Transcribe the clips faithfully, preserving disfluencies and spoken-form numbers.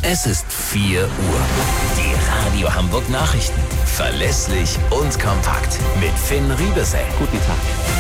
Es ist vier Uhr. Die Radio Hamburg Nachrichten. Verlässlich und kompakt. Mit Finn Riebesell. Guten Tag.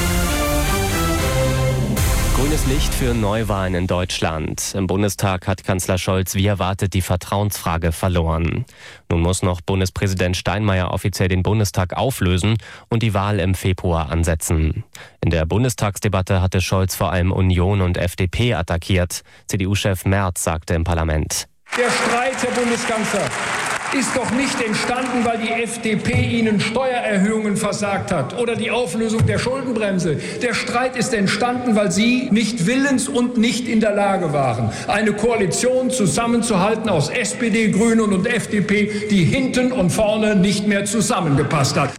Grünes Licht für Neuwahlen in Deutschland. Im Bundestag hat Kanzler Scholz wie erwartet die Vertrauensfrage verloren. Nun muss noch Bundespräsident Steinmeier offiziell den Bundestag auflösen und die Wahl im Februar ansetzen. In der Bundestagsdebatte hatte Scholz vor allem Union und F D P attackiert. C D U-Chef Merz sagte im Parlament: Der Streit, Herr Bundeskanzler, ist doch nicht entstanden, weil die F D P Ihnen Steuererhöhungen versagt hat oder die Auflösung der Schuldenbremse. Der Streit ist entstanden, weil Sie nicht willens und nicht in der Lage waren, eine Koalition zusammenzuhalten aus S P D, Grünen und F D P, die hinten und vorne nicht mehr zusammengepasst hat.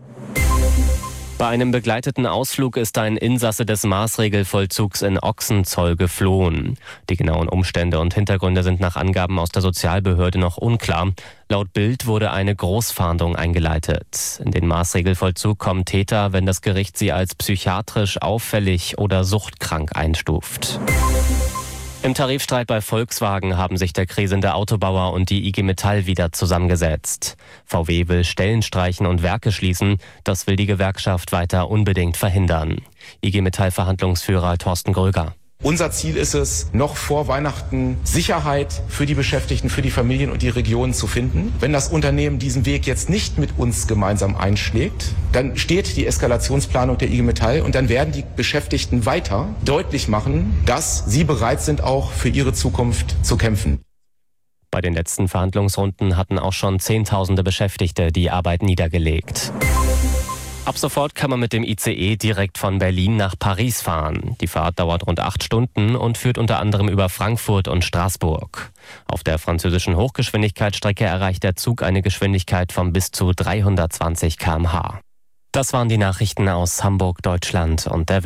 Bei einem begleiteten Ausflug ist ein Insasse des Maßregelvollzugs in Ochsenzoll geflohen. Die genauen Umstände und Hintergründe sind nach Angaben aus der Sozialbehörde noch unklar. Laut Bild wurde eine Großfahndung eingeleitet. In den Maßregelvollzug kommen Täter, wenn das Gericht sie als psychiatrisch auffällig oder suchtkrank einstuft. Im Tarifstreit bei Volkswagen haben sich der krisende Autobauer und die I G Metall wieder zusammengesetzt. V W will Stellen streichen und Werke schließen. Das will die Gewerkschaft weiter unbedingt verhindern. I G Metall-Verhandlungsführer Thorsten Gröger. Unser Ziel ist es, noch vor Weihnachten Sicherheit für die Beschäftigten, für die Familien und die Regionen zu finden. Wenn das Unternehmen diesen Weg jetzt nicht mit uns gemeinsam einschlägt, dann steht die Eskalationsplanung der I G Metall und dann werden die Beschäftigten weiter deutlich machen, dass sie bereit sind, auch für ihre Zukunft zu kämpfen. Bei den letzten Verhandlungsrunden hatten auch schon Zehntausende Beschäftigte die Arbeit niedergelegt. Ab sofort kann man mit dem I C E direkt von Berlin nach Paris fahren. Die Fahrt dauert rund acht Stunden und führt unter anderem über Frankfurt und Straßburg. Auf der französischen Hochgeschwindigkeitsstrecke erreicht der Zug eine Geschwindigkeit von bis zu dreihundertzwanzig Kilometer pro Stunde. Das waren die Nachrichten aus Hamburg, Deutschland und der Welt.